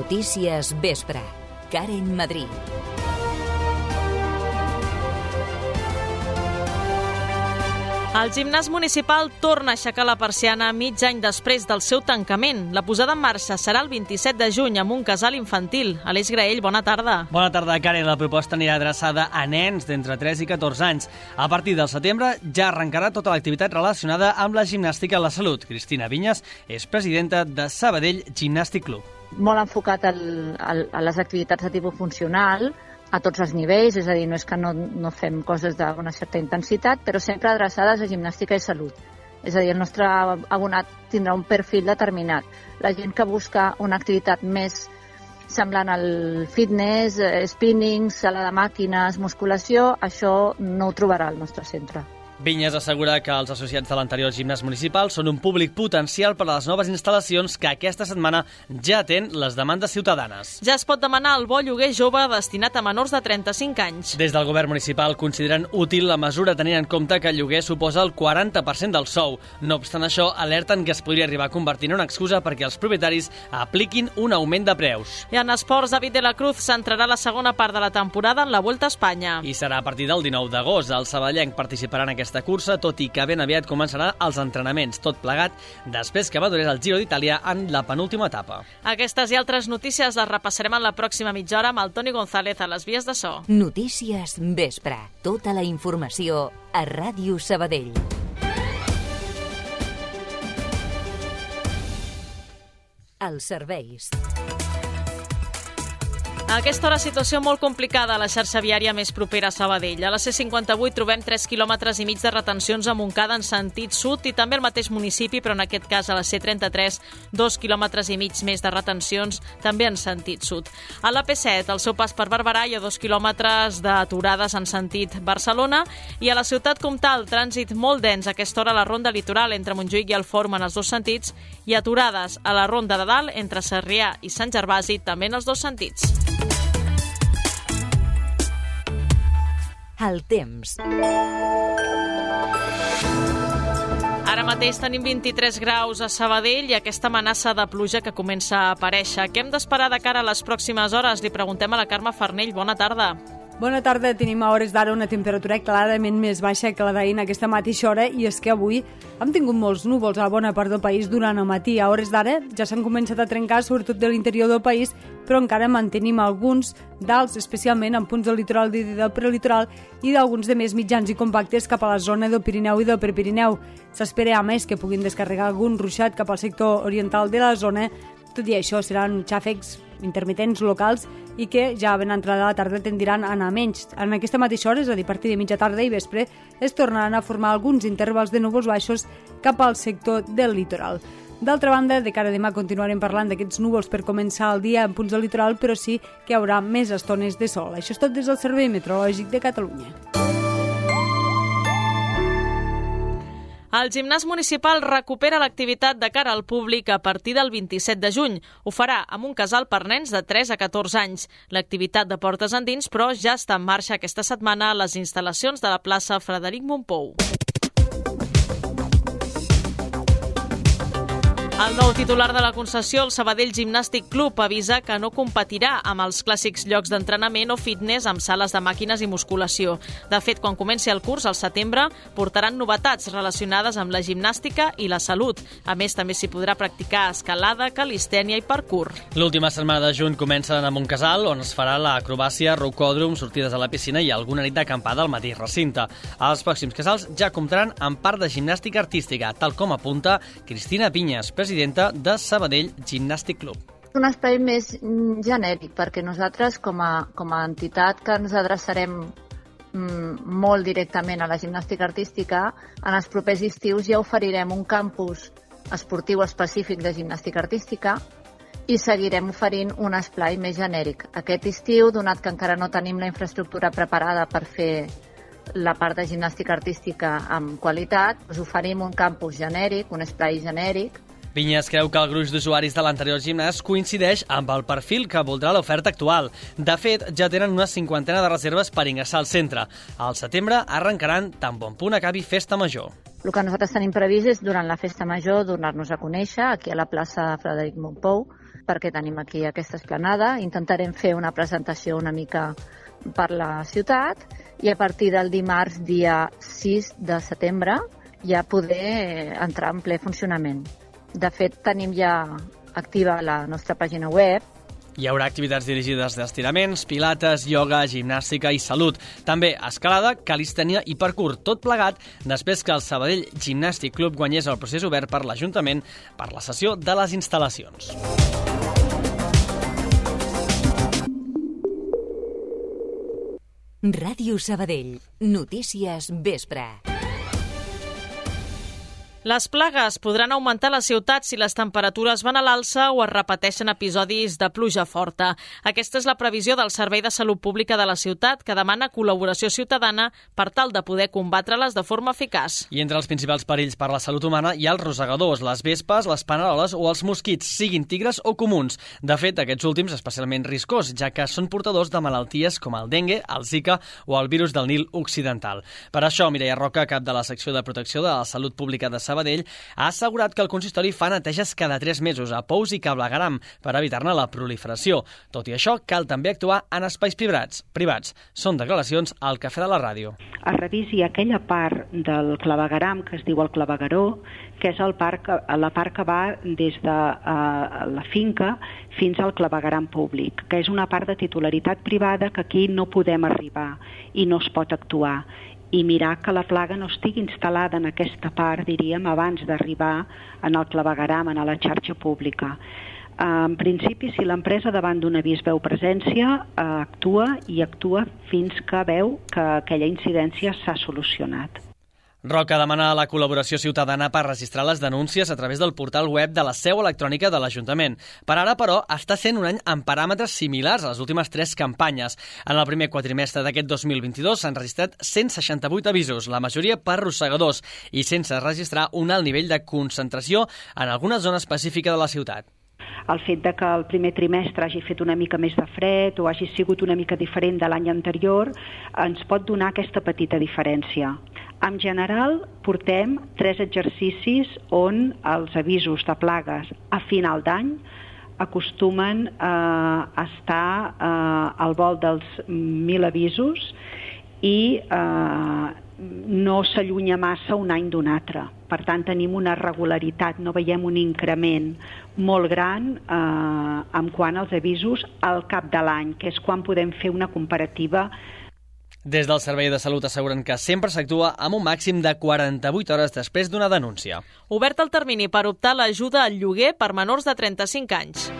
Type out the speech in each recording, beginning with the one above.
Notícies Vespre. Karen Madrid. El gimnàs municipal torna a aixecar la persiana mig any després del seu tancament. La posada en marxa serà el 27 de juny amb un casal infantil. Aleix Graell, bona tarda. Bona tarda, Karen. La proposta anirà adreçada a nens d'entre 3 i 14 anys. A partir del setembre ja arrencarà tota l'activitat relacionada amb la gimnàstica i la salut. Cristina Vinyes és presidenta de Sabadell Gimnàstic Club. Molt enfocat a les activitats de tipus funcional, a tots els nivells, és a dir, no és que no fem coses d'una certa intensitat, però sempre adreçades a gimnàstica i salut. És a dir, el nostre abonat tindrà un perfil determinat. La gent que busca una activitat més semblant al fitness, spinning, sala de màquines, musculació, això no ho trobarà al nostre centre. Vinyes assegura que els associats de l'anterior gimnàs municipal són un públic potencial per a les noves instal·lacions que aquesta setmana ja atén les demandes ciutadanes. Ja es pot demanar el bo lloguer jove destinat a menors de 35 anys. Des del govern municipal consideren útil la mesura tenint en compte que el lloguer suposa el 40% del sou. No obstant això, alerten que es podria arribar a convertir en una excusa perquè els propietaris apliquin un augment de preus. I en esports, David de la Cruz centrarà la segona part de la temporada en la Volta a Espanya. I serà a partir del 19 d'agost. El sabadellenc participarà en aquesta cursa, tot i que ben aviat començarà els entrenaments, tot plegat després que madurés el Giro d'Itàlia en la penúltima etapa. Aquestes i altres notícies les repassarem en la pròxima mitja hora amb el Toni González a les vies de so. Notícies Vespre. Tota la informació a Ràdio Sabadell. Els serveis. A aquesta hora, situació molt complicada a la xarxa viària més propera a Sabadell. A la C58 trobem 3 quilòmetres i mig de retencions a Montcada en sentit sud i també al mateix municipi, però en aquest cas a la C33, 2 quilòmetres i mig més de retencions també en sentit sud. A la P7, al seu pas per Barberà, hi ha 2 quilòmetres d'aturades en sentit Barcelona i a la ciutat comtal, trànsit molt dens a aquesta hora a la ronda litoral entre Montjuïc i el Fòrum en els dos sentits i aturades a la ronda de dalt entre Sarrià i Sant Gervasi també en els dos sentits. El temps. Ara mateix tenim 23 graus a Sabadell i aquesta amenaça de pluja que comença a aparèixer. Què hem d'esperar de cara a les pròximes hores? Li preguntem a la Carme Farnell. Bona tarda. Bona tarda. Tenim a hores d'ara una temperatura clarament més baixa que la d'ahir en aquesta mateixa hora i és que avui hem tingut molts núvols a bona part del país durant el matí. A hores d'ara ja s'han començat a trencar, sobretot de l'interior del país, però encara mantenim alguns d'alts, especialment en punts del litoral i del prelitoral i d'alguns de més mitjans i compactes cap a la zona del Pirineu i del Prepirineu. S'espera a més que puguin descarregar algun ruixat cap al sector oriental de la zona. Tot i això, seran xàfecs intermitents locals i que ja ben entrada a la tarda tendiran a anar menys. En aquesta mateixa hora, és a dir, a partir de mitja tarda i vespre, es tornaran a formar alguns intervals de núvols baixos cap al sector del litoral. D'altra banda, de cara a demà continuarem parlant d'aquests núvols per començar el dia en punts del litoral, però sí que hi haurà més estones de sol. Això és tot des del Servei Meteorològic de Catalunya. El gimnàs municipal recupera l'activitat de cara al públic a partir del 27 de juny. Ho farà amb un casal per nens de 3 a 14 anys. L'activitat de portes endins, però, ja està en marxa aquesta setmana a les instal·lacions de la plaça Frederic Mompou. El nou titular de la concessió, el Sabadell Gimnàstic Club, avisa que no competirà amb els clàssics llocs d'entrenament o fitness amb sales de màquines i musculació. De fet, quan comenci el curs, al setembre, portaran novetats relacionades amb la gimnàstica i la salut. A més, també s'hi podrà practicar escalada, calistènia i parkour. L'última setmana de juny comencen a Montcasal, on es farà l'acrobàcia, rocòdrom, sortides a la piscina i alguna nit d'acampada al mateix recinte. Els pròxims casals ja comptaran amb part de gimnàstica artística, tal com apunta Cristina Vinyes, presidenta de Sabadell Gimnàstic Club. Un espai més genèric, perquè nosaltres, com a entitat que ens adreçarem molt directament a la gimnàstica artística, en els propers estius ja oferirem un campus esportiu específic de gimnàstica artística i seguirem oferint un espai més genèric. Aquest estiu, donat que encara no tenim la infraestructura preparada per fer la part de gimnàstica artística amb qualitat, us oferim un campus genèric, un espai genèric. Vinyes creu que el gruix d'usuaris de l'anterior gimnàs coincideix amb el perfil que voldrà l'oferta actual. De fet, ja tenen una 50 de reserves per ingressar al centre. Al setembre arrencaran tan bon punt acabi Festa Major. El que nosaltres tenim previst és, durant la Festa Major, donar-nos a conèixer aquí a la plaça Frederic Mompou perquè tenim aquí aquesta esplanada. Intentarem fer una presentació una mica per la ciutat i a partir del dimarts, dia 6 de setembre, ja poder entrar en ple funcionament. De fet, tenim ja activa la nostra pàgina web. Hi haurà activitats dirigides d'estiraments, pilates, ioga, gimnàstica i salut. També escalada, calistènia i parkour, tot plegat després que el Sabadell Gimnàstic Club guanyés el procés obert per l'Ajuntament per la cessió de les instal·lacions. Ràdio Sabadell. Notícies vespre. Les plagues podran augmentar a la ciutat si les temperatures van a l'alça o es repeteixen episodis de pluja forta. Aquesta és la previsió del Servei de Salut Pública de la ciutat, que demana col·laboració ciutadana per tal de poder combatre-les de forma eficaç. I entre els principals perills per la salut humana hi ha els rosegadors, les vespes, les paneroles o els mosquits, siguin tigres o comuns. De fet, aquests últims especialment riscós, ja que són portadors de malalties com el dengue, el Zika o el virus del Nil occidental. Per això, Mireia Roca, cap de la secció de protecció de la salut pública de Sabadell, ha assegurat que el consistori fa neteges cada 3 mesos a pous i cablegaram per evitar-ne la proliferació. Tot i això, cal també actuar en espais privats. Són declaracions al Cafè de la Ràdio. Es revisi aquella part del clavegaram que es diu el clavegaró, que és la part que va des de la finca fins al clavegaram públic, que és una part de titularitat privada que aquí no podem arribar i no es pot actuar. I mirar que la plaga no estigui instal·lada en aquesta part, diríem, abans d'arribar en el clavegaram, en la xarxa pública. En principi, si l'empresa davant d'un avís veu presència, actua fins que veu que aquella incidència s'ha solucionat. Roca demana la col·laboració ciutadana per registrar les denúncies a través del portal web de la seu electrònica de l'Ajuntament. Per ara, però, està sent un any amb paràmetres similars a les últimes 3 campanyes. En el primer quadrimestre d'aquest 2022 s'han registrat 168 avisos, la majoria per rosegadors, i sense registrar un alt nivell de concentració en alguna zona específica de la ciutat. El fet de que el primer trimestre hagi fet una mica més de fred o hagi sigut una mica diferent de l'any anterior ens pot donar aquesta petita diferència. En general, portem 3 exercicis on els avisos de plagues a final d'any acostumen a estar al vol dels 1.000 avisos i no s'allunya massa un any d'un altre. Per tant, tenim una regularitat, no veiem un increment molt gran en quant als avisos al cap de l'any, que és quan podem fer una comparativa. Des del Servei de Salut asseguren que sempre s'actua amb un màxim de 48 hores després d'una denúncia. Obert el termini per optar a l'ajuda al lloguer per menors de 35 anys.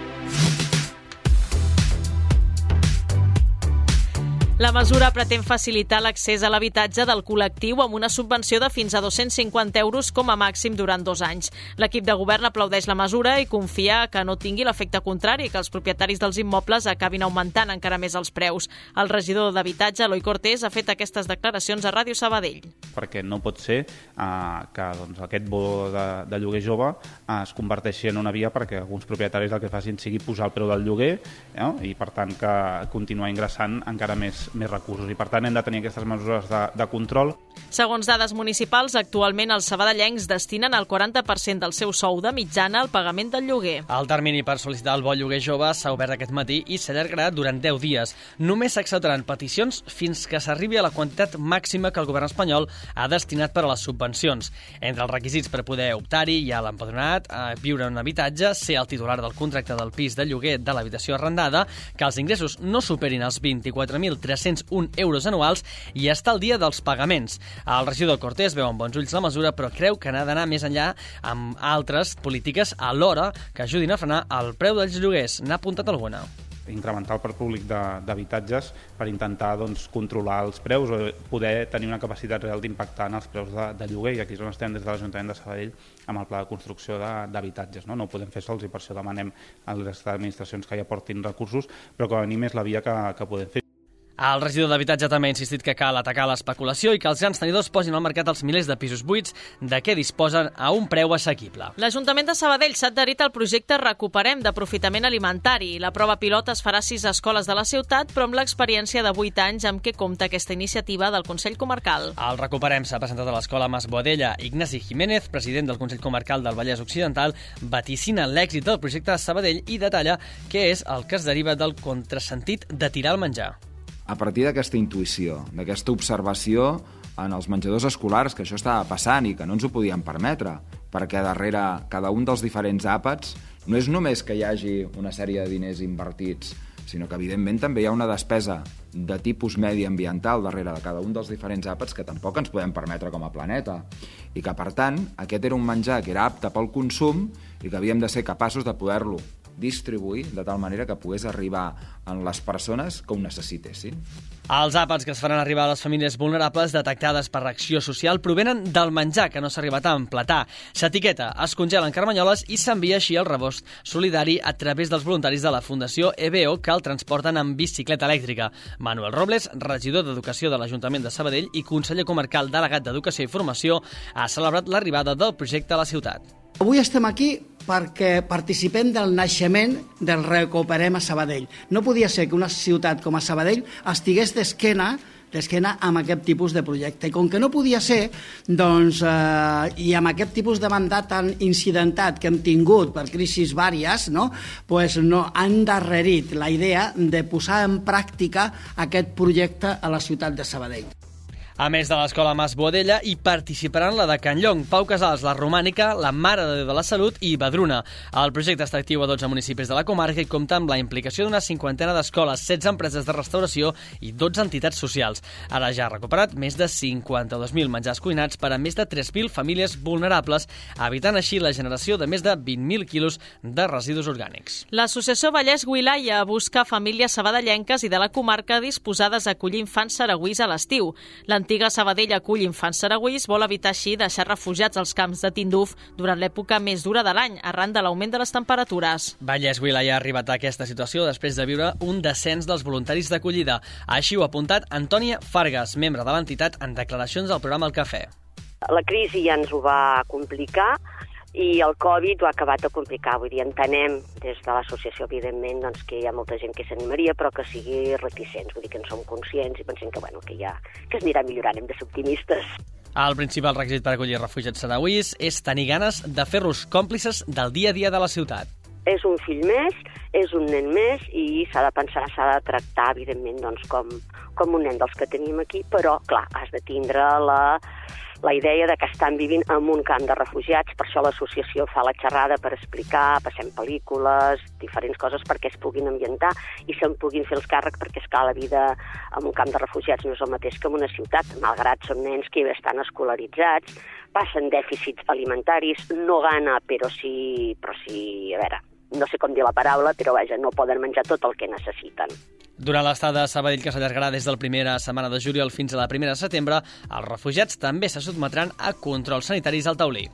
La mesura pretén facilitar l'accés a l'habitatge del col·lectiu amb una subvenció de fins a 250 euros com a màxim durant 2 anys. L'equip de govern aplaudeix la mesura i confia que no tingui l'efecte contrari, que els propietaris dels immobles acabin augmentant encara més els preus. El regidor d'Habitatge, Eloi Cortés, ha fet aquestes declaracions a Ràdio Sabadell. Perquè no pot ser que aquest bo de lloguer jove es converteixi en una via perquè alguns propietaris el que facin sigui posar el preu del lloguer i, per tant, que continuar ingressant encara més recursos. I, per tant, hem de tenir aquestes mesures de control. Segons dades municipals, actualment els sabadellencs destinen el 40% del seu sou de mitjana al pagament del lloguer. El termini per sol·licitar el bo lloguer jove s'ha obert aquest matí i s'allargarà durant 10 dies. Només s'acceptaran peticions fins que s'arribi a la quantitat màxima que el govern espanyol ha destinat per a les subvencions. Entre els requisits per poder optar-hi hi ha l'empadronat, viure en un habitatge, ser el titular del contracte del pis de lloguer de l'habitació arrendada, que els ingressos no superin els 24.301 euros anuals i estar al dia dels pagaments. El regidor Cortés veu amb bons ulls la mesura, però creu que n'ha d'anar més enllà amb altres polítiques alhora que ajudin a frenar el preu dels lloguers. N'ha apuntat alguna. Incrementar el parc públic d'habitatges per intentar controlar els preus o poder tenir una capacitat real d'impactar en els preus de lloguer, i aquí és on estem des de l'Ajuntament de Sabadell amb el pla de construcció d'habitatges. No ho podem fer sols i per això demanem a les administracions que hi aportin recursos, però com a mínim és la via que podem fer. El regidor d'Habitatge també ha insistit que cal atacar l'especulació i que els grans tenidors posin al mercat els milers de pisos buits de què disposen a un preu assequible. L'Ajuntament de Sabadell s'ha adherit al projecte Recuperem d'aprofitament alimentari. La prova pilot es farà a 6 escoles de la ciutat, però amb l'experiència de 8 anys amb què compta aquesta iniciativa del Consell Comarcal. El Recuperem s'ha presentat a l'escola Mas Boadella. Ignasi Jiménez, president del Consell Comarcal del Vallès Occidental, vaticina l'èxit del projecte de Sabadell i detalla què és el que es deriva del contrasentit de tirar el menjar. A partir d'aquesta intuïció, d'aquesta observació en els menjadors escolars, que això estava passant i que no ens ho podíem permetre, perquè darrere cada un dels diferents àpats no és només que hi hagi una sèrie de diners invertits, sinó que evidentment també hi ha una despesa de tipus mediambiental darrere de cada un dels diferents àpats que tampoc ens podem permetre com a planeta. I que, per tant, aquest era un menjar que era apte pel consum i que havíem de ser capaços de poder-lo distribuir de tal manera que pogués arribar a les persones que ho necessitessin. Els àpats que es faran arribar a les famílies vulnerables detectades per Acció Social provenen del menjar que no s'ha arribat a empletar. S'etiqueta, es congela en carmanyoles i s'envia així el rebost solidari a través dels voluntaris de la Fundació EBO que el transporten en bicicleta elèctrica. Manuel Robles, regidor d'Educació de l'Ajuntament de Sabadell i conseller comarcal delegat d'Educació i Formació, ha celebrat l'arribada del projecte a la ciutat. Avui estem aquí perquè participem del naixement del Recuperem a Sabadell. No podia ser que una ciutat com a Sabadell estigués d'esquena amb aquest tipus de projecte. I com que no podia ser, doncs, i amb aquest tipus de mandat tan incidentat que hem tingut per crisis vàries, no han endarrerit la idea de posar en pràctica aquest projecte a la ciutat de Sabadell. A més de l'escola Mas Boadella, hi participaran la de Can Llong, Pau Casals, la Romànica, la Mare de Déu de la Salut i Badruna. El projecte està actiu a 12 municipis de la comarca i compta amb la implicació d'una 50 d'escoles, 16 empreses de restauració i 12 entitats socials. Ara ja ha recuperat més de 52.000 menjars cuinats per a més de 3.000 famílies vulnerables, evitant així la generació de més de 20.000 quilos de residus orgànics. L'Associació Vallès Wilaya busca famílies sabadellenques i de la comarca disposades a acollir infants saragüís a l'estiu. L'antiga Sabadell acull infants saragüís vol evitar així deixar refugiats als camps de Tinduf durant l'època més dura de l'any, arran de l'augment de les temperatures. Vallès Wilaya ha arribat a aquesta situació després de viure un descens dels voluntaris d'acollida. Així ho ha apuntat Antònia Fargas, membre de l'entitat, en declaracions al programa El Cafè. La crisi ja ens ho va complicar i el Covid ho ha acabat de complicar. Vull dir, entenem des de l'associació, evidentment, doncs, que hi ha molta gent que s'animaria, però que sigui reticents. Vull dir que en som conscients i pensem que es anirà millorant, hem de ser optimistes. El principal requisit per acollir refugiats saragüís és tenir ganes de fer-los còmplices del dia a dia de la ciutat. És un fill més, és un nen més i s'ha de pensar, s'ha de tractar, evidentment, doncs, com un nen dels que tenim aquí, però, clar, has de tindre la idea de que estan vivint en un camp de refugiats, per això l'associació fa la xerrada per explicar, passem pel·lícules, diferents coses perquè es puguin ambientar i se'n puguin fer els càrrecs, perquè és clar, la vida en un camp de refugiats no és el mateix que en una ciutat, malgrat són nens que estan escolaritzats, passen dèficits alimentaris, no gana, però sí, a veure, no sé com dir la paraula, però vaja, no poden menjar tot el que necessiten. Durant l'estada a Sabadell, que s'allargarà des de la primera setmana de juliol fins a la primera de setembre, els refugiats també se sotmetran a controls sanitaris al taulí.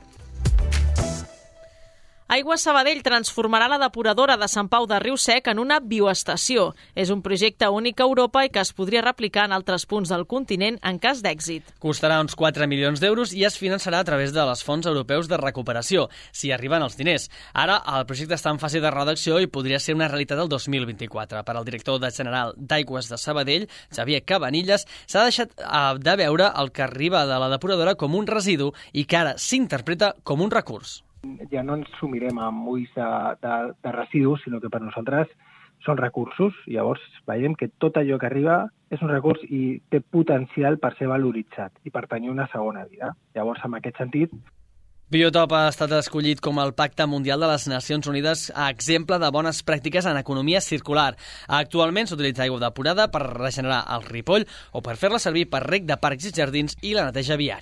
Aigües Sabadell transformarà la depuradora de Sant Pau de Riu Sec en una bioestació. És un projecte únic a Europa i que es podria replicar en altres punts del continent en cas d'èxit. Costarà uns 4 milions d'euros i es finançarà a través de les fons europeus de recuperació, si arriben els diners. Ara, el projecte està en fase de redacció i podria ser una realitat el 2024. Per al director general d'Aigües de Sabadell, Xavier Cabanillas, s'ha deixat de veure el que arriba de la depuradora com un residu i que ara s'interpreta com un recurs. Ja no ens sumirem amb ulls de residus, sinó que per nosaltres són recursos. Llavors veiem que tot allò que arriba és un recurs i té potencial per ser valoritzat i per tenir una segona vida. Llavors, en aquest sentit... Biotop ha estat escollit com el Pacte Mundial de les Nacions Unides a exemple de bones pràctiques en economia circular. Actualment s'utilitza aigua depurada per regenerar el Ripoll o per fer-la servir per reg de parcs i jardins i la neteja viària.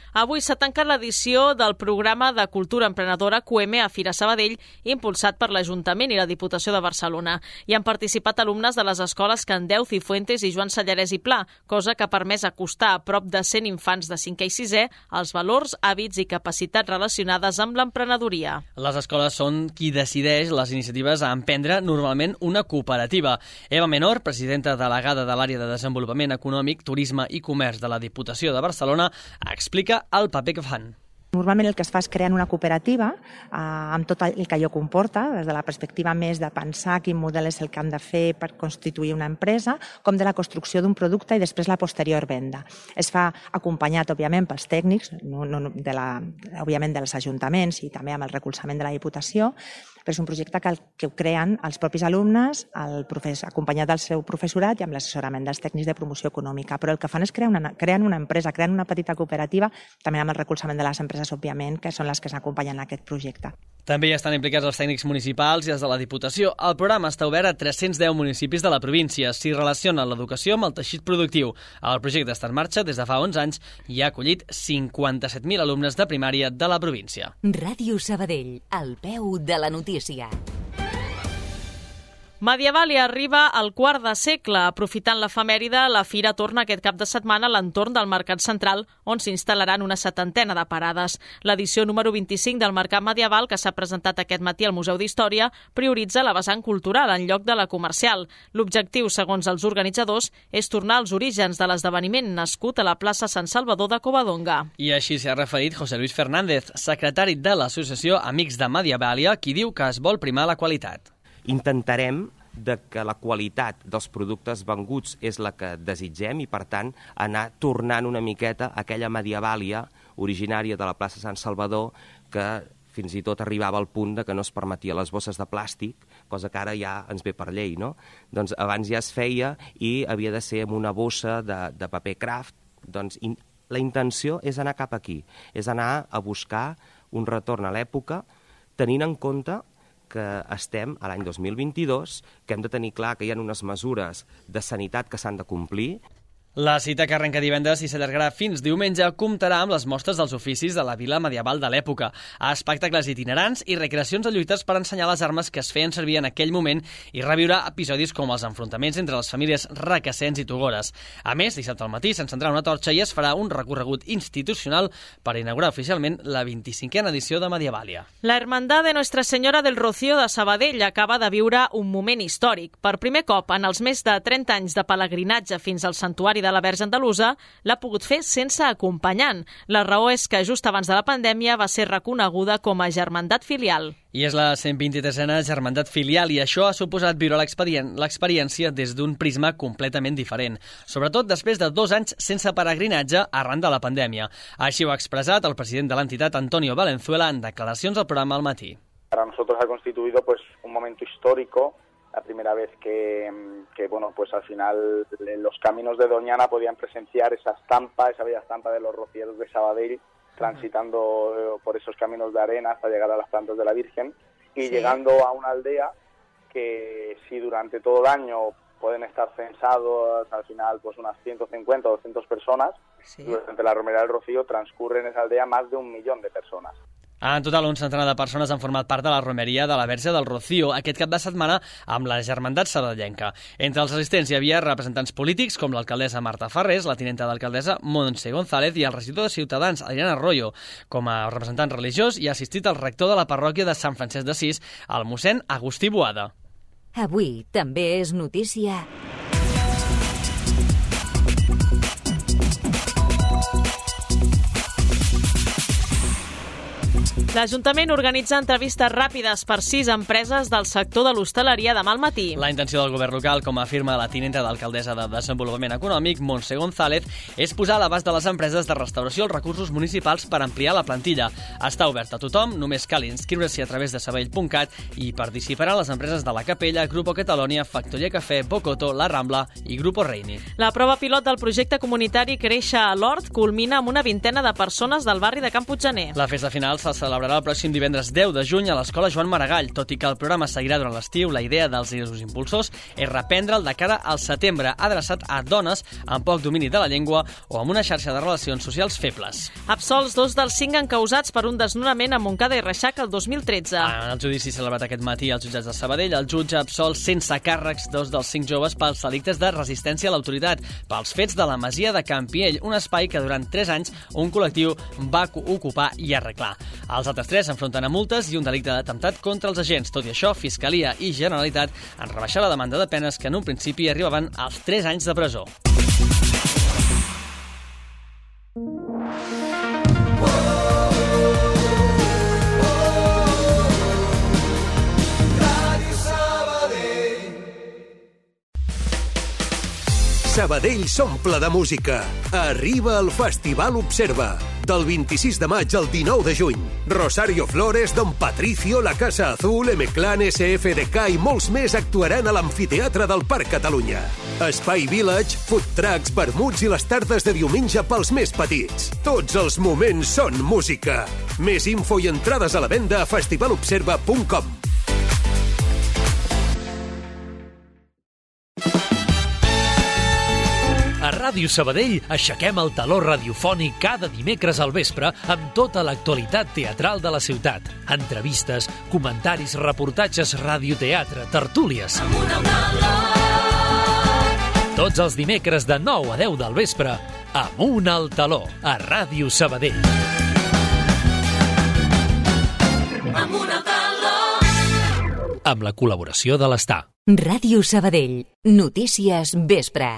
Avui s'ha tancat l'edició del programa de cultura emprenedora QM a Fira Sabadell, impulsat per l'Ajuntament i la Diputació de Barcelona. Hi han participat alumnes de les escoles Candeu, Cifuentes i Joan Sallarès i Pla, cosa que ha permès acostar a prop de 100 infants de 5è i 6è als valors, hàbits i capacitats relacionades amb l'emprenedoria. Les escoles són qui decideix les iniciatives a emprendre, normalment una cooperativa. Eva Menor, presidenta delegada de l'àrea de desenvolupament econòmic, turisme i comerç de la Diputació de Barcelona, explica el paper que fan. Normalment el que es fa és crear una cooperativa amb tot el que allò comporta, des de la perspectiva més de pensar quin model és el que han de fer per constituir una empresa, com de la construcció d'un producte i després la posterior venda. Es fa acompanyat, òbviament, pels tècnics, òbviament dels ajuntaments i també amb el recolzament de la Diputació, però és un projecte que ho creen els propis alumnes, acompanyat del seu professorat i amb l'assessorament dels tècnics de promoció econòmica. Però el que fan és crear una empresa, crear una petita cooperativa, també amb el recolzament de les empreses, òbviament, que són les que s'acompanyen en aquest projecte. També hi estan implicats els tècnics municipals i els de la Diputació. El programa està obert a 310 municipis de la província. S'hi relaciona l'educació amb el teixit productiu. El projecte està en marxa des de fa 11 anys i ha acollit 57.000 alumnes de primària de la província. Ràdio Sabadell, al peu de la notícia. Mediavalia arriba al quart de segle. Aprofitant l'efemèride, la fira torna aquest cap de setmana a l'entorn del Mercat Central, on s'instal·laran una 70 de parades. L'edició número 25 del Mercat Medieval, que s'ha presentat aquest matí al Museu d'Història, prioritza la vessant cultural en lloc de la comercial. L'objectiu, segons els organitzadors, és tornar als orígens de l'esdeveniment nascut a la plaça Sant Salvador de Covadonga. I així s'hi ha referit José Luis Fernández, secretari de l'associació Amics de Mediavalia, qui diu que es vol primar la qualitat. Intentarem que la qualitat dels productes venguts és la que desitgem i, per tant, anar tornant una miqueta a aquella Mediavalia originària de la plaça Sant Salvador que fins i tot arribava al punt de que no es permetia les bosses de plàstic, cosa que ara ja ens ve per llei, no? Doncs abans ja es feia i havia de ser amb una bossa de paper craft. Doncs la intenció és anar cap aquí, és anar a buscar un retorn a l'època, tenint en compte que estem a l'any 2022, que hem de tenir clar que hi ha unes mesures de sanitat que s'han de complir. La cita, que arrenca divendres i s'allargarà fins diumenge, comptarà amb les mostres dels oficis de la vila medieval de l'època, a espectacles itinerants i recreacions de lluites per ensenyar les armes que es feien servir en aquell moment i reviure episodis com els enfrontaments entre les famílies Requesens i Togores. A més, dissabte al matí s'encendrà una torxa i es farà un recorregut institucional per inaugurar oficialment la 25a edició de Mediavalia. La Hermandad de Nuestra Senyora del Rocío de Sabadell acaba de viure un moment històric. Per primer cop, en els més de 30 anys de pelegrinatge fins al santuari de la Verge Andalusa, l'ha pogut fer sense acompanyant. La raó és que just abans de la pandèmia va ser reconeguda com a germandat filial. I és la 123a germandat filial i això ha suposat viure l'experiència des d'un prisma completament diferent, sobretot després de 2 anys sense peregrinatge arran de la pandèmia. Així ho ha expressat el president de l'entitat, Antonio Valenzuela, en declaracions al programa Al Matí. Para nosotros ha constituido un momento histórico, la primera vez que al final los caminos de Doñana podían presenciar esa bella estampa de los rocieros de Sabadell transitando por esos caminos de arena hasta llegar a las plantas de la Virgen y llegando a una aldea que si durante todo el año pueden estar censados al final unas 150 o 200 personas, durante la Romería del Rocío transcurre en esa aldea más de 1 millón de personas. En total, un centenar de persones han format part de la romeria de la Verge del Rocío aquest cap de setmana amb la germandat sabadellenca. Entre els assistents hi havia representants polítics com l'alcaldessa Marta Farrés, la tinenta d'alcaldessa Montse González i el regidor de Ciutadans, Adrián Arroyo. Com a representant religiós hi ha assistit el rector de la parròquia de Sant Francesc d'Assís, el mossèn Agustí Boada. Avui també és notícia. L'Ajuntament organitza entrevistes ràpides per 6 empreses del sector de l'hostaleria demà al matí. La intenció del govern local, com afirma la tinenta d'alcaldessa de Desenvolupament Econòmic, Montse González, és posar a l'abast de les empreses de restauració els recursos municipals per ampliar la plantilla. Està obert a tothom, només cal inscriure-s'hi a través de sabadell.cat i participaran les empreses de la Capella, Grupo Catalonia, Factoria Café, Bocoto, La Rambla i Grupo Reini. La prova pilot del projecte comunitari Créixer a l'Hort culmina amb una 20 de persones del barri de Can Puiggener. La festa final se celebrarà celebrar el pròxim divendres 10 de juny a l'Escola Joan Maragall. Tot i que el programa seguirà durant l'estiu, la idea dels impulsors és reprendre'l de cara al setembre, adreçat a dones amb poc domini de la llengua o amb una xarxa de relacions socials febles. Absolts 2 dels 5 encausats per un desnonament a Montcada i Reixac el 2013. En el judici celebrat aquest matí als jutjats de Sabadell, el jutge absol sense càrrecs 2 dels 5 joves pels delictes de resistència a l'autoritat, pels fets de la masia de Campiell, un espai que durant 3 anys un col·lectiu va ocupar i arreglar. Els altres 3 s'enfronten a multes i un delicte d'atemptat contra els agents. Tot i això, Fiscalia i Generalitat han rebaixat la demanda de penes que en un principi arribaven als 3 anys de presó. Sabadell s'omple de música. Arriba el Festival Observa. Del 26 de maig al 19 de juny. Rosario Flores, Don Patricio, La Casa Azul, M-Clan, SFDK i molts més actuaran a l'Amfiteatre del Parc Catalunya. Espai Village, food trucks, vermuts i les tardes de diumenge pels més petits. Tots els moments són música. Més info i entrades a la venda a festivalobserva.com. A Ràdio Sabadell aixequem el taló radiofònic cada dimecres al vespre amb tota l'actualitat teatral de la ciutat. Entrevistes, comentaris, reportatges, radioteatre, tertúlies. Tots els dimecres de 9 a 10 del vespre, Amunt al taló, a Ràdio Sabadell. Amunt al taló. Amb la col·laboració de l'Estar. Ràdio Sabadell. Notícies vespre.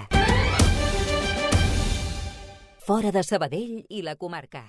Fora de Sabadell i la comarca.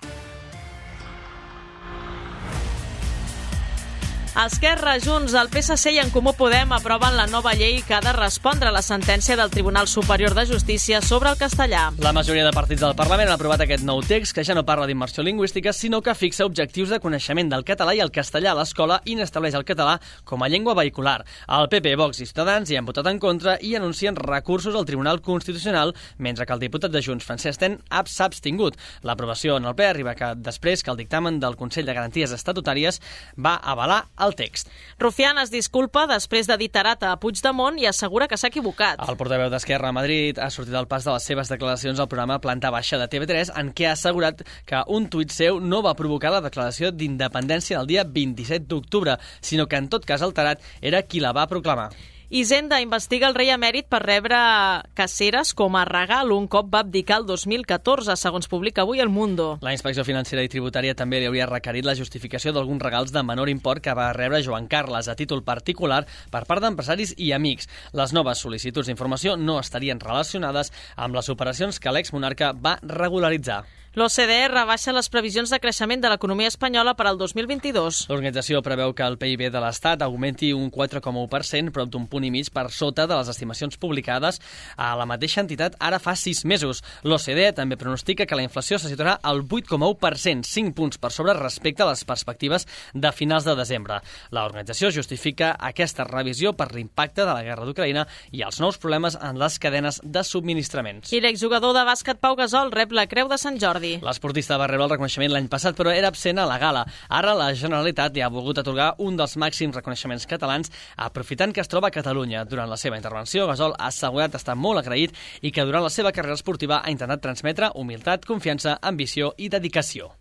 Esquerra, Junts, el PSC i En Comú Podem aproven la nova llei que ha de respondre a la sentència del Tribunal Superior de Justícia sobre el castellà. La majoria de partits del Parlament han aprovat aquest nou text que ja no parla d'immersió lingüística, sinó que fixa objectius de coneixement del català i el castellà a l'escola i n'estableix el català com a llengua vehicular. El PP, Vox i Ciutadans hi han votat en contra i anuncien recursos al Tribunal Constitucional, mentre que el diputat de Junts, Francesc Ten, s'ha abstingut. L'aprovació en el ple arriba després que el dictamen del Consell de Garanties Estatutàries va avalar el text. Rufián es disculpa després de dir tarata a Puigdemont i assegura que s'ha equivocat. El portaveu d'Esquerra a Madrid ha sortit al pas de les seves declaracions al programa Planta Baixa de TV3, en què ha assegurat que un tuit seu no va provocar la declaració d'independència del dia 27 d'octubre, sinó que en tot cas alterat era qui la va proclamar. Hisenda investiga el rei emèrit per rebre caceres com a regal un cop va abdicar el 2014, segons publica avui El Mundo. La Inspecció Financera i Tributària també li hauria requerit la justificació d'alguns regals de menor import que va rebre Joan Carles a títol particular per part d'empresaris i amics. Les noves sol·licituds d'informació no estarien relacionades amb les operacions que l'exmonarca va regularitzar. L'OCDE rebaixa les previsions de creixement de l'economia espanyola per al 2022. L'organització preveu que el PIB de l'Estat augmenti un 4,1%, prop d'un punt i mig per sota de les estimacions publicades a la mateixa entitat ara fa 6 mesos. L'OCDE també pronostica que la inflació se situarà al 8,1%, 5 punts per sobre respecte a les perspectives de finals de desembre. L'organització justifica aquesta revisió per l'impacte de la guerra d'Ucraïna i els nous problemes en les cadenes de subministraments. I l'exjugador de bàsquet Pau Gasol rep la Creu de Sant Jordi. L'esportista va rebre el reconeixement l'any passat, però era absent a la gala. Ara la Generalitat li ha volgut atorgar un dels màxims reconeixements catalans, aprofitant que es troba a Catalunya. Durant la seva intervenció, Gasol ha assegurat estar molt agraït i que durant la seva carrera esportiva ha intentat transmetre humilitat, confiança, ambició i dedicació.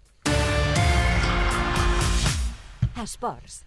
Esports.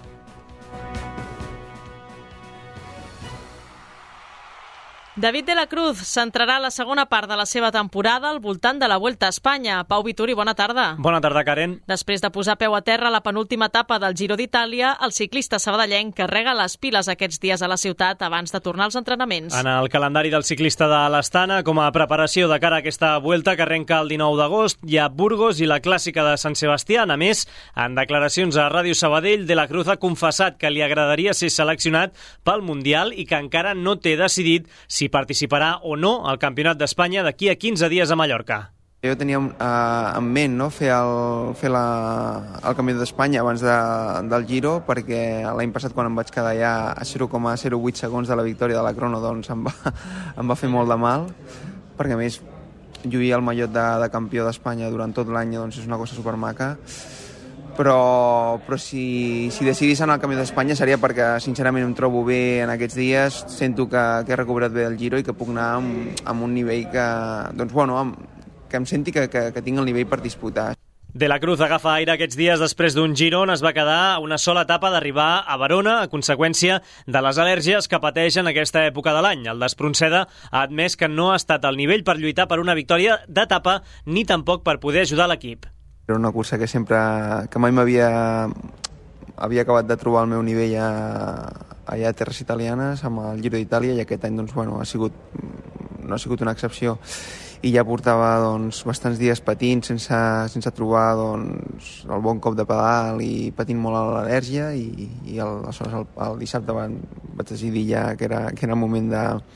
David de la Cruz centrarà la segona part de la seva temporada al voltant de la Vuelta a Espanya. Pau Vituri, bona tarda. Bona tarda, Karen. Després de posar peu a terra la penúltima etapa del Giro d'Itàlia, el ciclista sabadellenc carrega les piles aquests dies a la ciutat abans de tornar als entrenaments. En el calendari del ciclista de l'Astana, com a preparació de cara a aquesta Vuelta que arrenca el 19 d'agost, hi ha Burgos i la Clàssica de Sant Sebastià. A més, en declaracions a Ràdio Sabadell, de la Cruz ha confessat que li agradaria ser seleccionat pel Mundial i que encara no té decidit si participarà o no al Campionat d'Espanya d'aquí a 15 dies a Mallorca. Jo tenia en ment fer el Campionat d'Espanya abans del Giro, perquè l'any passat quan em vaig quedar ja a 0,08 segons de la victòria de la crono, doncs em va fer molt de mal, perquè a més lluir el mallot de campió d'Espanya durant tot l'any doncs és una cosa supermaca, però si decidís anar al Campió d'Espanya seria perquè sincerament em trobo bé en aquests dies, sento que he recuperat bé el Giro i que puc anar amb un nivell que, doncs, bueno, que em senti que tinc el nivell per disputar. De la Cruz agafa aire aquests dies després d'un Giro on es va quedar una sola etapa d'arribar a Verona a conseqüència de les al·lèrgies que pateix en aquesta època de l'any. El d'Espronceda ha admès que no ha estat al nivell per lluitar per una victòria d'etapa ni tampoc per poder ajudar l'equip. Era una cursa que mai havia acabat de trobar el meu nivell allà a terres italianes amb el Giro d'Itàlia i aquest any doncs, bueno, no ha sigut una excepció i ja portava doncs, bastants dies patint sense trobar doncs, el bon cop de pedal i patint molt a l'al·lèrgia i aleshores el dissabte vaig decidir ja que era el moment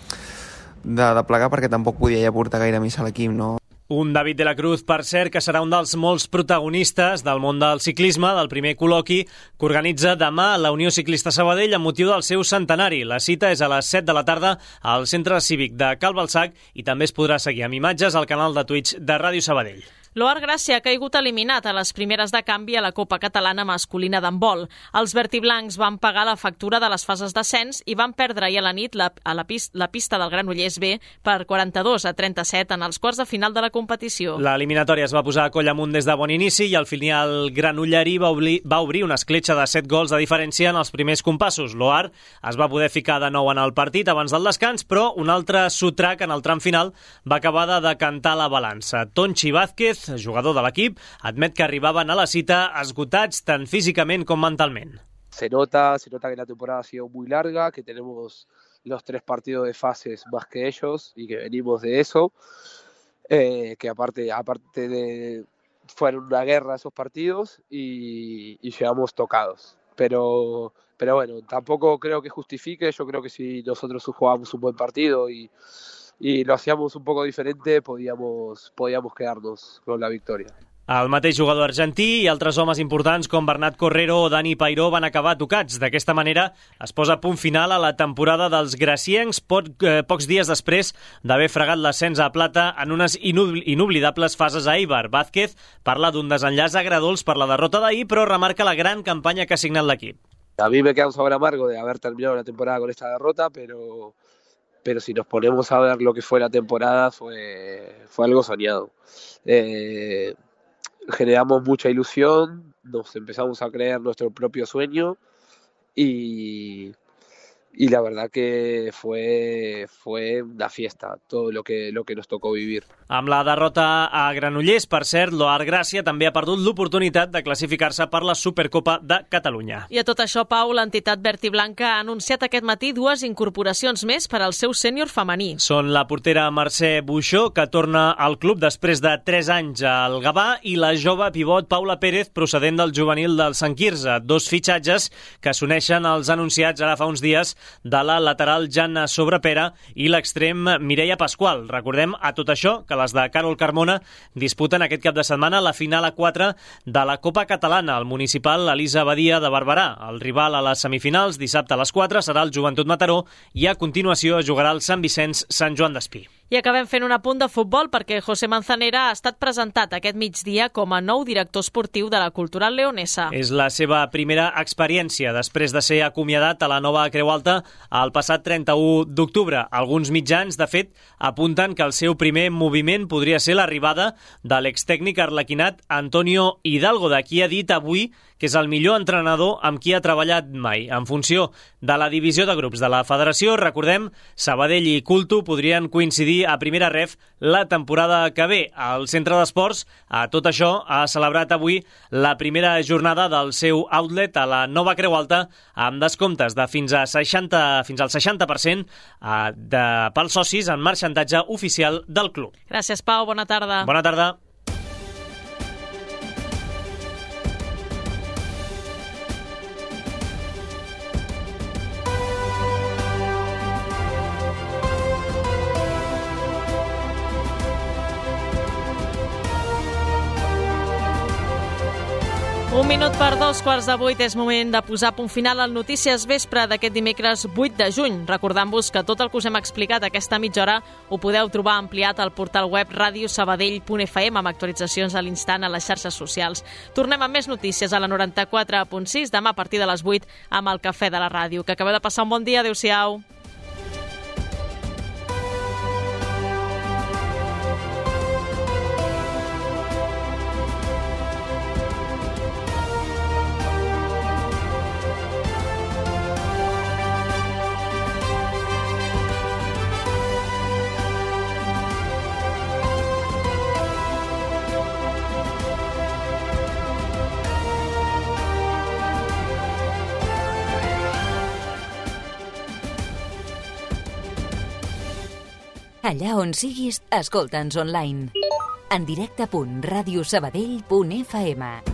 de plegar perquè tampoc podia ja portar gaire més a l'equip, no? Un David de la Cruz, per cert, que serà un dels molts protagonistes del món del ciclisme, del primer col·loqui que organitza demà la Unió Ciclista Sabadell amb motiu del seu centenari. La cita és a les 7 de la tarda al Centre Cívic de Cal Balsac i també es podrà seguir amb imatges al canal de Twitch de Ràdio Sabadell. L'Oar Gràcia ha caigut eliminat a les primeres de canvi a la Copa Catalana masculina d'handbol. Els vertiblancs van pagar la factura de les fases d'ascens i van perdre ahir a la nit la pista del Granollers B per 42-37 en els quarts de final de la competició. L'eliminatòria es va posar a coll amunt des de bon inici i al final granollerí va obrir una escletxa de 7 gols de diferència en els primers compassos. L'Oar es va poder ficar de nou en el partit abans del descans, però un altre sotrac en el tram final va acabar de decantar la balança. Tonchi Vázquez, jugador de l'equip, admet que arribaven a la cita esgotats tant físicament com mentalment. Se nota que la temporada ha sido muy larga, que tenemos los 3 partidos de fases más que ellos y que venimos de eso, que aparte de fueron una guerra esos partidos y llegamos tocados. Pero bueno, tampoco creo que justifique. Yo creo que si nosotros jugábamos un buen partido y lo hacíamos un poco diferente, podíamos quedarnos con la victòria. El mateix jugador argentí i altres homes importants com Bernat Correro o Dani Pairó van acabar tocats. D'aquesta manera es posa punt final a la temporada dels graciencs pocs dies després d'haver fregat l'ascens a plata en unes inoblidables fases a Eibar. Vázquez parla d'un desenllaç agredolç per la derrota d'ahir, però remarca la gran campanya que ha signat l'equip. A mí me queda un sabor amargo de haber terminado la temporada con esta derrota, pero si nos ponemos a ver lo que fue la temporada, fue algo soñado. Generamos mucha ilusión, nos empezamos a creer nuestro propio sueño y la verdad que fue una fiesta todo lo que nos tocó vivir. Amb la derrota a Granollers, per cert, l'Oar Gràcia també ha perdut l'oportunitat de classificar-se per la Supercopa de Catalunya. I a tot això, Pau, l'entitat vertiblanca ha anunciat aquest matí 2 incorporacions més per al seu sènior femení. Són la portera Mercè Buixó, que torna al club després de 3 anys al Gavà, i la jove pivot Paula Pérez, procedent del juvenil del Sant Quirze. 2 fitxatges que s'uneixen als anunciats ara fa uns dies de la lateral Janna Sobrepera i l'extrem Mireia Pasqual. Recordem a tot això que les de Carol Carmona disputen aquest cap de setmana la final a 4 de la Copa Catalana, el municipal Elisa Badia de Barberà. El rival a les semifinals, dissabte a les 4, serà el Joventut Mataró i a continuació jugarà el Sant Vicenç Sant Joan d'Espí. I acabem fent un apunt de futbol perquè José Manzanera ha estat presentat aquest migdia com a nou director esportiu de la Cultural Leonesa. És la seva primera experiència després de ser acomiadat a la nova Creu Alta el passat 31 d'octubre. Alguns mitjans, de fet, apunten que el seu primer moviment podria ser l'arribada de l'extècnic arlequinat Antonio Hidalgo, de qui ha dit avui que és el millor entrenador amb qui ha treballat mai. En funció de la divisió de grups de la federació, recordem, Sabadell i Culto podrien coincidir a primera ref la temporada que ve. El Centre d'Esports, a tot això, ha celebrat avui la primera jornada del seu outlet a la nova Creu Alta amb descomptes de fins al 60% pels socis en marxantatge oficial del club. Gràcies, Pau. Bona tarda. Bona tarda. 1 minut per 2:15 és moment de posar punt final al Notícies Vespre d'aquest dimecres 8 de juny. Recordant-vos que tot el que us hem explicat aquesta mitja hora ho podeu trobar ampliat al portal web radiosabadell.fm amb actualitzacions a l'instant a les xarxes socials. Tornem amb més notícies a la 94.6 demà a partir de les 8 amb el Cafè de la Ràdio. Que acabeu de passar un bon dia. Adéu-siau. Allà on siguis, escolta'ns online. En directe.radiosabadell.fm